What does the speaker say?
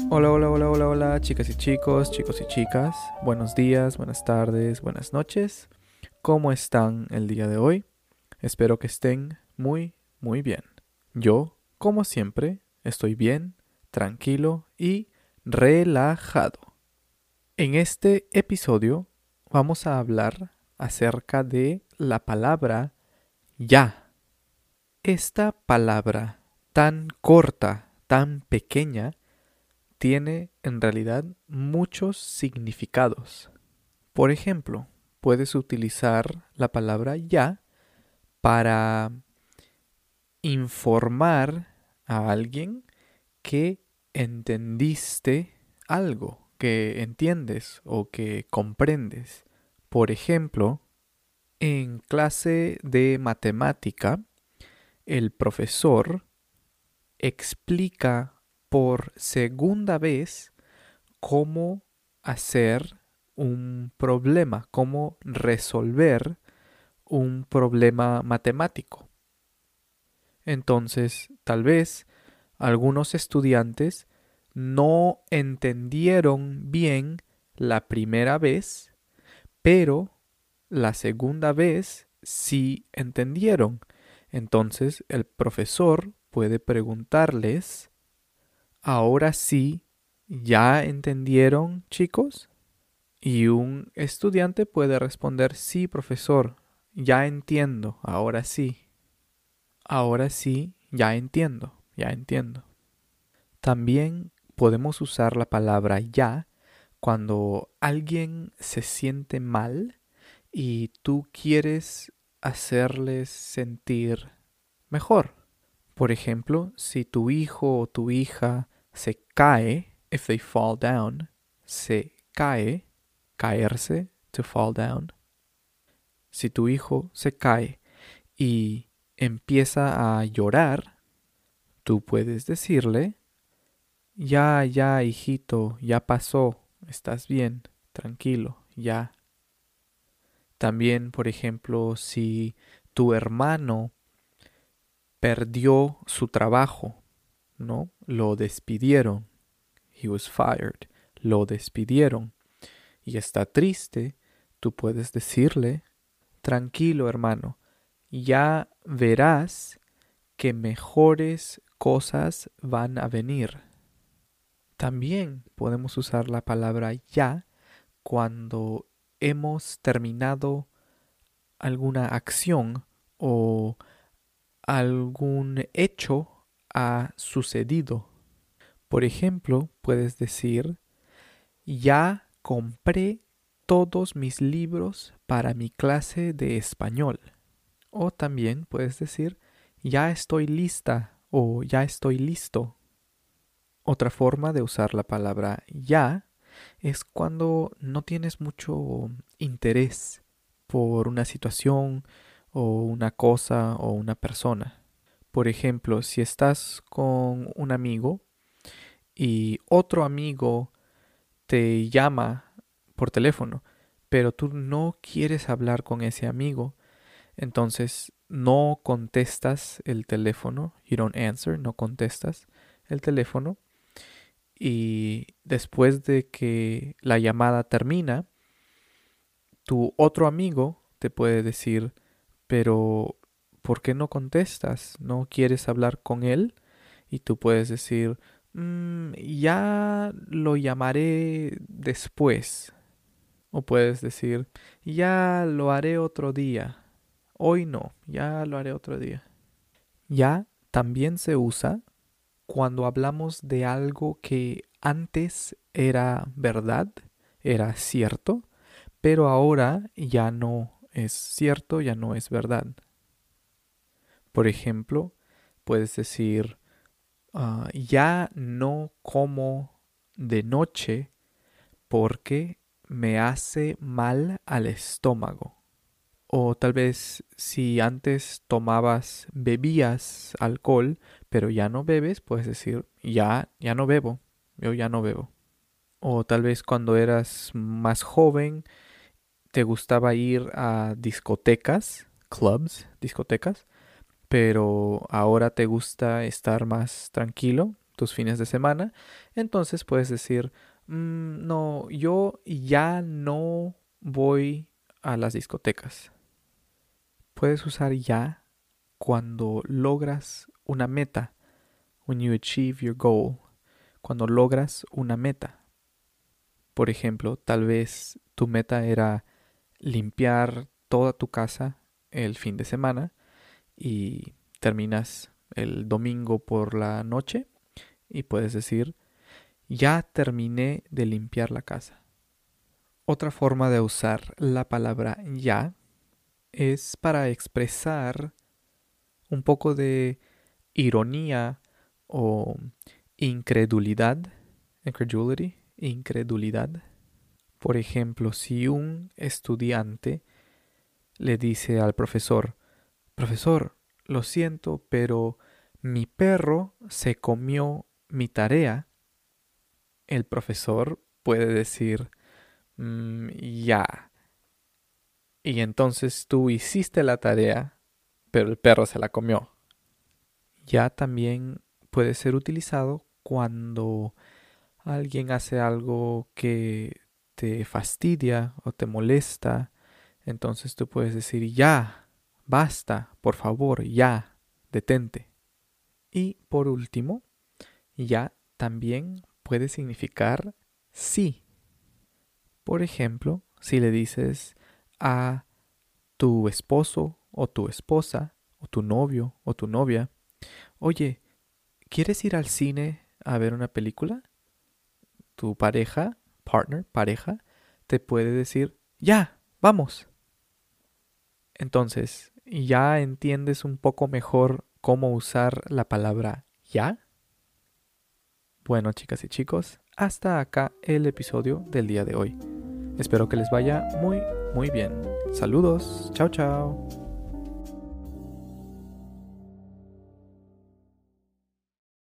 Hola, hola, hola, hola, hola, chicas y chicos y chicas. Buenos días, buenas tardes, buenas noches. ¿Cómo están el día de hoy? Espero que estén muy, muy bien. Yo, como siempre, estoy bien, tranquilo y relajado. En este episodio vamos a hablar acerca de la palabra ya. Esta palabra tan corta, tan pequeña, tiene en realidad muchos significados. Por ejemplo, puedes utilizar la palabra ya para informar a alguien que entendiste algo, que entiendes o que comprendes. Por ejemplo, en clase de matemática, el profesor explica por segunda vez cómo hacer un problema, cómo resolver un problema matemático. Entonces, tal vez algunos estudiantes no entendieron bien la primera vez, pero la segunda vez sí entendieron. Entonces, el profesor puede preguntarles, ¿ahora sí ya entendieron, chicos? Y un estudiante puede responder, sí, profesor, ya entiendo, ahora sí, ya entiendo, ya entiendo. También podemos usar la palabra ya cuando alguien se siente mal y tú quieres hacerles sentir mejor. Por ejemplo, si tu hijo o tu hija se cae, if they fall down, se cae, caerse, to fall down. Si tu hijo se cae y empieza a llorar, tú puedes decirle, ya, ya, hijito, ya pasó, estás bien, tranquilo, ya. También, por ejemplo, si tu hermano perdió su trabajo, ¿no? Lo despidieron, he was fired, lo despidieron y está triste, tú puedes decirle, tranquilo, hermano, ya verás que mejores cosas van a venir. También podemos usar la palabra ya cuando hemos terminado alguna acción o algún hecho ha sucedido. Por ejemplo, puedes decir, ya compré todos mis libros para mi clase de español. O también puedes decir, ya estoy lista o ya estoy listo. Otra forma de usar la palabra ya es cuando no tienes mucho interés por una situación o una cosa o una persona. Por ejemplo, si estás con un amigo y otro amigo te llama por teléfono, pero tú no quieres hablar con ese amigo, entonces no contestas el teléfono, you don't answer, no contestas el teléfono y después de que la llamada termina, tu otro amigo te puede decir, pero ¿por qué no contestas? ¿No quieres hablar con él? Y tú puedes decir, ya lo llamaré después. O puedes decir, ya lo haré otro día. Hoy no, ya lo haré otro día. Ya también se usa cuando hablamos de algo que antes era verdad, era cierto, pero ahora ya no es cierto, ya no es verdad. Por ejemplo, puedes decir, ya no como de noche porque me hace mal al estómago. O tal vez si antes bebías alcohol, pero ya no bebes, puedes decir, ya no bebo, yo ya no bebo. O tal vez cuando eras más joven, te gustaba ir a discotecas, clubs, discotecas, pero ahora te gusta estar más tranquilo, tus fines de semana, entonces puedes decir, no, yo ya no voy a las discotecas. Puedes usar ya cuando logras una meta, when you achieve your goal, cuando logras una meta. Por ejemplo, tal vez tu meta era limpiar toda tu casa el fin de semana y terminas el domingo por la noche y puedes decir, ya terminé de limpiar la casa. Otra forma de usar la palabra ya es para expresar un poco de ironía o incredulidad. Por ejemplo, si un estudiante le dice al profesor, profesor, lo siento, pero mi perro se comió mi tarea, el profesor puede decir, ya. Y entonces tú hiciste la tarea, pero el perro se la comió. Ya también puede ser utilizado cuando alguien hace algo que te fastidia o te molesta. Entonces tú puedes decir, ya, basta, por favor, ya, detente. Y por último, ya también puede significar sí. Por ejemplo, si le dices a tu esposo o tu esposa o tu novio o tu novia, oye, ¿quieres ir al cine a ver una película? Tu pareja, pareja, te puede decir, ya, vamos. Entonces, ¿ya entiendes un poco mejor cómo usar la palabra ya? Bueno, chicas y chicos, hasta acá el episodio del día de hoy. Espero que les vaya muy, muy bien. Saludos. Chao, chao.